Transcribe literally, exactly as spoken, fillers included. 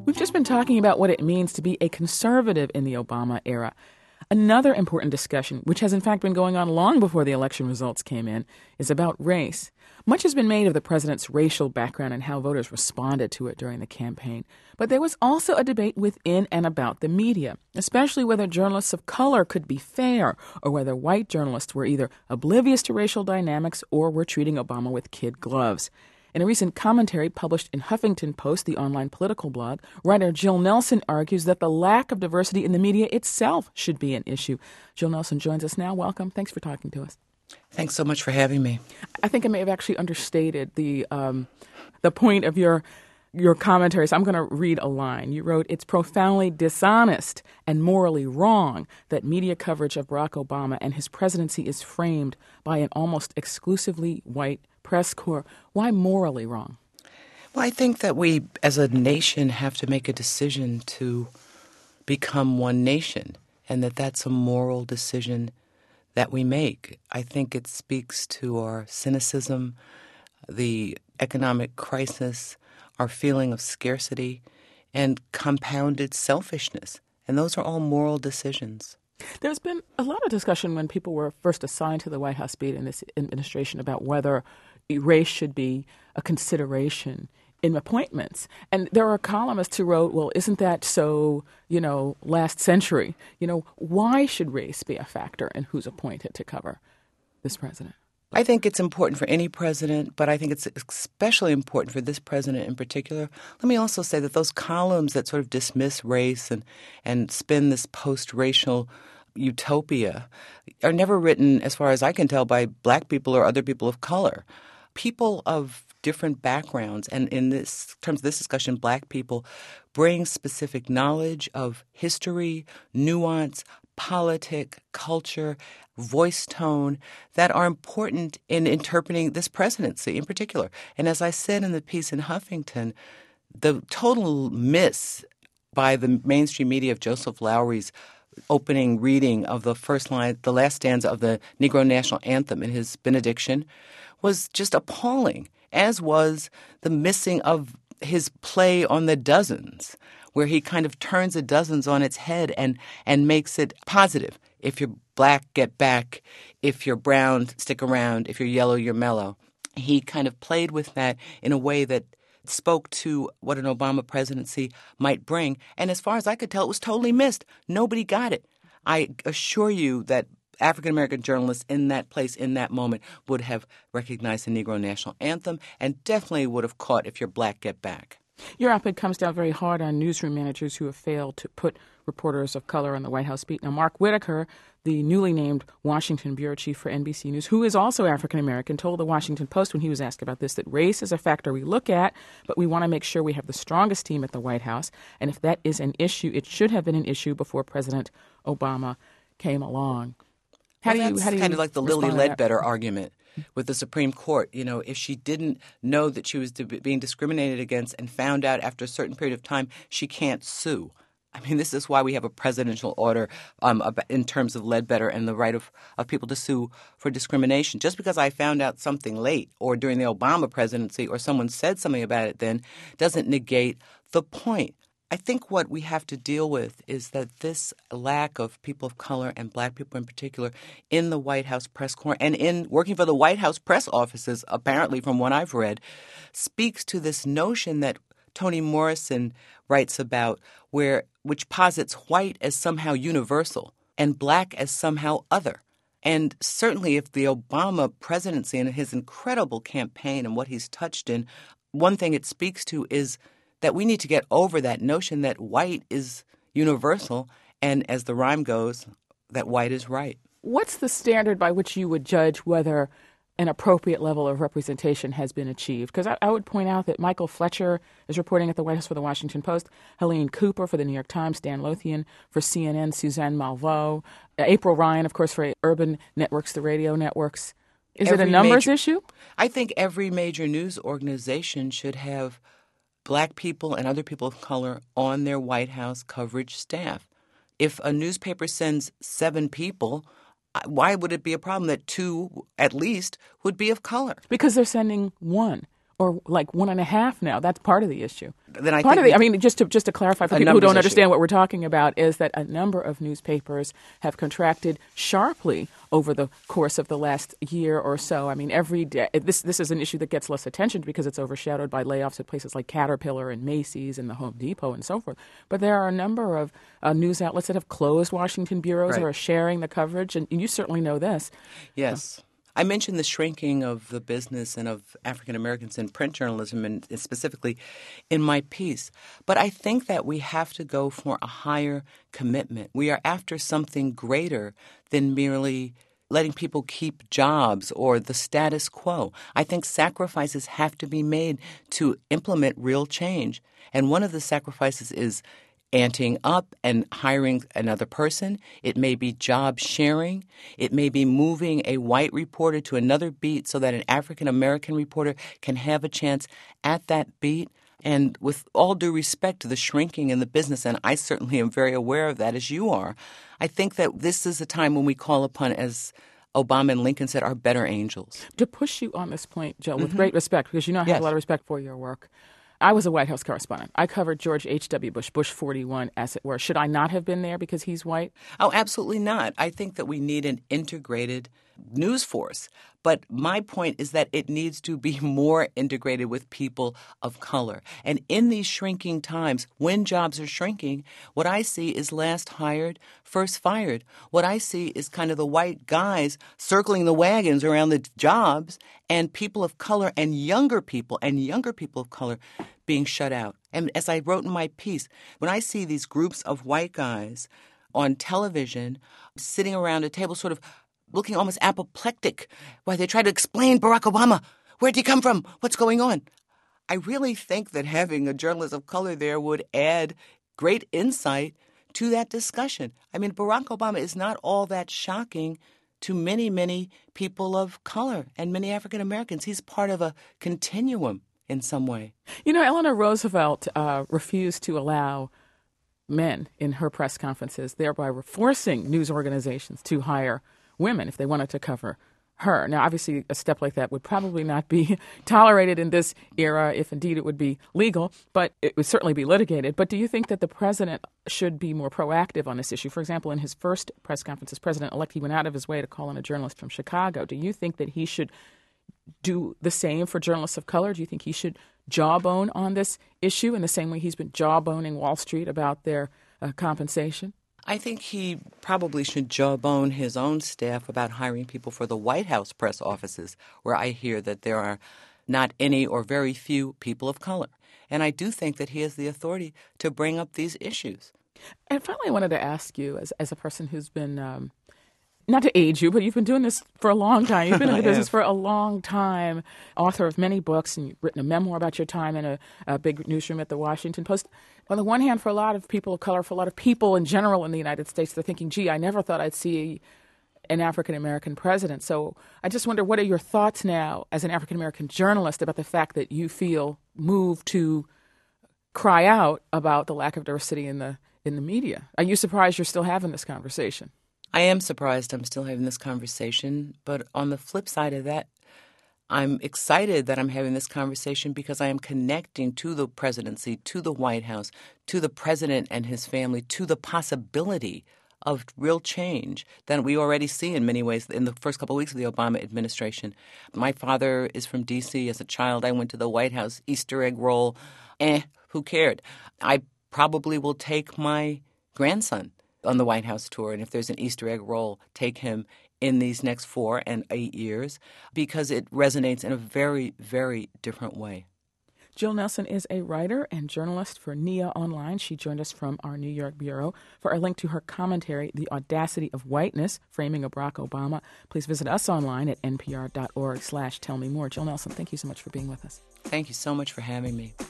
We've just been talking about what it means to be a conservative in the Obama era. Another important discussion, which has in fact been going on long before the election results came in, is about race. Much has been made of the president's racial background and how voters responded to it during the campaign. But there was also a debate within and about the media, especially whether journalists of color could be fair or whether white journalists were either oblivious to racial dynamics or were treating Obama with kid gloves. In a recent commentary published in Huffington Post, the online political blog, writer Jill Nelson argues that the lack of diversity in the media itself should be an issue. Jill Nelson joins us now. Welcome. Thanks for talking to us. Thanks so much for having me. I think I may have actually understated the um, the point of your your commentary, so I'm going to read a line. You wrote, "It's profoundly dishonest and morally wrong that media coverage of Barack Obama and his presidency is framed by an almost exclusively white press corps." Why morally wrong? Well, I think that we, as a nation, have to make a decision to become one nation, and that that's a moral decision that we make. I think it speaks to our cynicism, the economic crisis, our feeling of scarcity, and compounded selfishness. And those are all moral decisions. There's been a lot of discussion when people were first assigned to the White House beat in this administration about whether race should be a consideration in appointments. And there are columnists who wrote, well, isn't that so, you know, last century? You know, why should race be a factor in who's appointed to cover this president? I think it's important for any president, but I think it's especially important for this president in particular. Let me also say that those columns that sort of dismiss race and, and spin this post-racial utopia are never written, as far as I can tell, by black people or other people of color. People of different backgrounds, and in this terms of this discussion, black people bring specific knowledge of history, nuance, politic, culture, voice tone that are important in interpreting this presidency in particular. And as I said in the piece in Huffington, the total miss by the mainstream media of Joseph Lowery's opening reading of the first line, the last stanza of the Negro National Anthem in his benediction was just appalling, as was the missing of his play on the dozens, where he kind of turns the dozens on its head and, and makes it positive. If you're black, get back. If you're brown, stick around. If you're yellow, you're mellow. He kind of played with that in a way that spoke to what an Obama presidency might bring. And as far as I could tell, it was totally missed. Nobody got it. I assure you that African-American journalists in that place, in that moment, would have recognized the Negro National Anthem and definitely would have caught If You're Black, Get Back. Your op-ed comes down very hard on newsroom managers who have failed to put reporters of color on the White House beat. Now, Mark Whitaker, the newly named Washington bureau chief for N B C News, who is also African-American, told the Washington Post when he was asked about this that race is a factor we look at, but we want to make sure we have the strongest team at the White House. And if that is an issue, it should have been an issue before President Obama came along. How well, do you, that's how do you kind of like the Lilly respond to Ledbetter that? argument with the Supreme Court. You know, if she didn't know that she was being discriminated against and found out after a certain period of time, she can't sue. I mean, this is why we have a presidential order um, in terms of Ledbetter and the right of, of people to sue for discrimination. Just because I found out something late or during the Obama presidency or someone said something about it then doesn't negate the point. I think what we have to deal with is that this lack of people of color and black people in particular in the White House press corps and in working for the White House press offices, apparently from what I've read, speaks to this notion that Toni Morrison writes about, where which posits white as somehow universal and black as somehow other. And certainly if the Obama presidency and his incredible campaign and what he's touched in, one thing it speaks to is that we need to get over that notion that white is universal and, as the rhyme goes, that white is right. What's the standard by which you would judge whether an appropriate level of representation has been achieved? Because I, I would point out that Michael Fletcher is reporting at the White House for the Washington Post, Helene Cooper for the New York Times, Dan Lothian for C N N, Suzanne Malveaux, uh, April Ryan, of course, for Urban Networks, the radio networks. Is every it a numbers major, issue? I think every major news organization should have black people and other people of color on their White House coverage staff. If a newspaper sends seven people, why would it be a problem that two, at least, would be of color? Because they're sending one or like one and a half now. That's part of the issue. Then I part think of the, I mean, just to just to clarify for a people who don't numbers understand issue. what we're talking about, is that a number of newspapers have contracted sharply over the course of the last year or so. I mean, every day, this this is an issue that gets less attention because it's overshadowed by layoffs at places like Caterpillar and Macy's and the Home Depot and so forth. But there are a number of uh, news outlets that have closed Washington bureaus Right. or are sharing the coverage, and, and you certainly know this. Yes. I mentioned the shrinking of the business and of African Americans in print journalism, and specifically in my piece. But I think that we have to go for a higher commitment. We are after something greater than merely letting people keep jobs or the status quo. I think sacrifices have to be made to implement real change. And one of the sacrifices is anting up and hiring another person. It may be job sharing. It may be moving a white reporter to another beat so that an African-American reporter can have a chance at that beat. And with all due respect to the shrinking in the business, and I certainly am very aware of that, as you are, I think that this is a time when we call upon, as Obama and Lincoln said, our better angels. To push you on this point, Jill, with great respect, because you know I have Yes. a lot of respect for your work. I was a White House correspondent. I covered George H W. Bush, Bush forty-one, as it were. Should I not have been there because he's white? Oh, absolutely not. I think that we need an integrated news force. But my point is that it needs to be more integrated with people of color. And in these shrinking times, when jobs are shrinking, what I see is last hired, first fired. What I see is kind of the white guys circling the wagons around the jobs, and people of color and younger people and younger people of color being shut out. And as I wrote in my piece, when I see these groups of white guys on television sitting around a table sort of looking almost apoplectic while they try to explain Barack Obama. Where'd he come from? What's going on? I really think that having a journalist of color there would add great insight to that discussion. I mean, Barack Obama is not all that shocking to many, many people of color and many African Americans. He's part of a continuum in some way. You know, Eleanor Roosevelt uh, refused to allow men in her press conferences, thereby forcing news organizations to hire women if they wanted to cover her. Now, obviously, a step like that would probably not be tolerated in this era, if indeed it would be legal, but it would certainly be litigated. But do you think that the president should be more proactive on this issue? For example, in his first press conference as president-elect, he went out of his way to call on a journalist from Chicago. Do you think that he should do the same for journalists of color? Do you think he should jawbone on this issue in the same way he's been jawboning Wall Street about their uh, compensation? I think he probably should jawbone his own staff about hiring people for the White House press offices, where I hear that there are not any or very few people of color. And I do think that he has the authority to bring up these issues. And finally, I wanted to ask you, as as a person who's been, um, not to age you, but you've been doing this for a long time. You've been in the business for a long time, author of many books, and you've written a memoir about your time in a, a big newsroom at the Washington Post. On the one hand, for a lot of people of color, for a lot of people in general in the United States, they're thinking, gee, I never thought I'd see an African-American president. So I just wonder, what are your thoughts now as an African-American journalist about the fact that you feel moved to cry out about the lack of diversity in the in the media? Are you surprised you're still having this conversation? I am surprised I'm still having this conversation, but on the flip side of that, I'm excited that I'm having this conversation because I am connecting to the presidency, to the White House, to the president and his family, to the possibility of real change that we already see in many ways in the first couple of weeks of the Obama administration. My father is from D C As a child, I went to the White House Easter egg roll. Eh, who cared? I probably will take my grandson on the White House tour, and if there's an Easter egg roll, take him in these next four and eight years because it resonates in a very, very different way. Jill Nelson is a writer and journalist for N I A Online. She joined us from our New York bureau. For a link to her commentary, The Audacity of Whiteness, Framing a Barack Obama, please visit us online at npr.org slash tell me more. Jill Nelson, thank you so much for being with us. Thank you so much for having me.